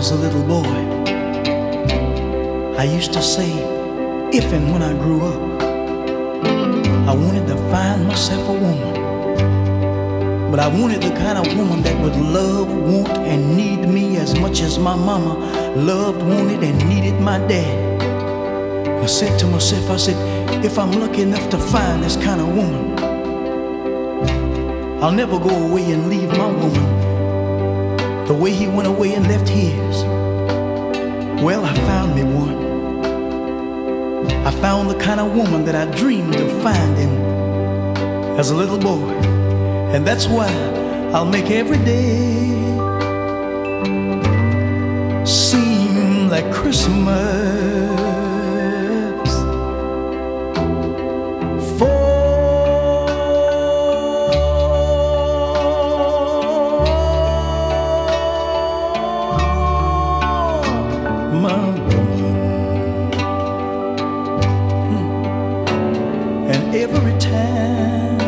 was a little boy, I used to say, if and when I grew up, I wanted to find myself a woman. But I wanted the kind of woman that would love, want, and need me as much as my mama loved, wanted, and needed my dad. I said to myself, I said, if I'm lucky enough to find this kind of woman, I'll never go away and leave my woman the way he went away and left his. Well, I found me one. I found the kind of woman that I dreamed of finding as a little boy. And that's why I'll make every day seem like Christmas. My woman. And every time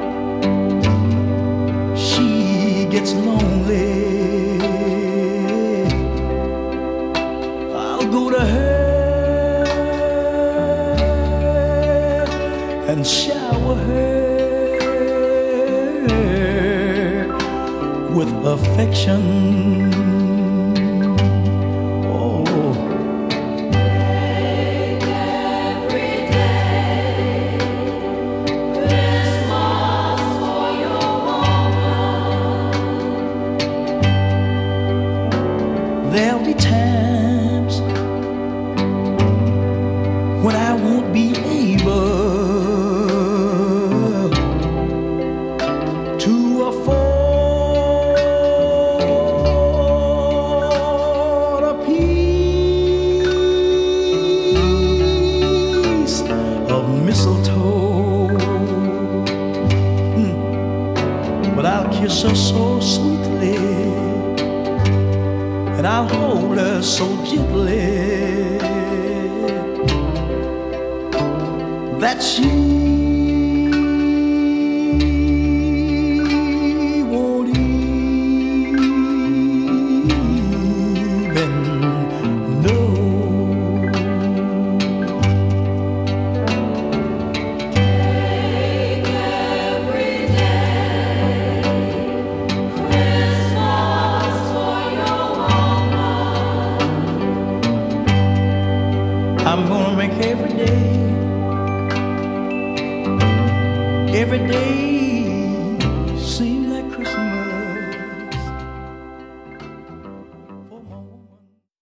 she gets lonely, I'll go to her and shower her with affection. There'll be times when I won't be able to afford a piece of mistletoe, but I'll kiss her so sweetly, and I'll hold her so gently that she won't even know. Take every day Christmas for your I'm gonna make every day